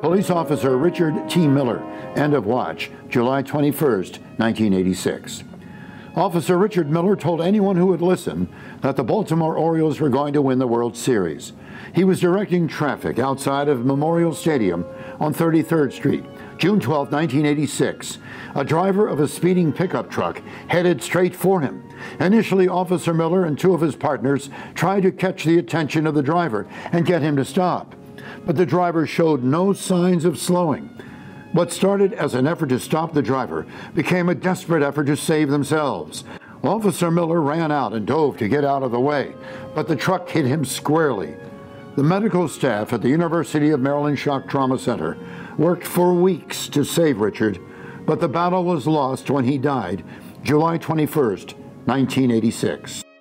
Police Officer Richard T. Miller, end of watch, July 21st, 1986. Officer Richard Miller told anyone who would listen that the Baltimore Orioles were going to win the World Series. He was directing traffic outside of Memorial Stadium on 33rd Street, June 12, 1986. A driver of a speeding pickup truck headed straight for him. Initially, Officer Miller and two of his partners tried to catch the attention of the driver and get him to stop. But the driver showed no signs of slowing. What started as an effort to stop the driver became a desperate effort to save themselves. Officer Miller ran out and dove to get out of the way, but the truck hit him squarely. The medical staff at the University of Maryland Shock Trauma Center worked for weeks to save Richard, but the battle was lost when he died, July 21st, 1986.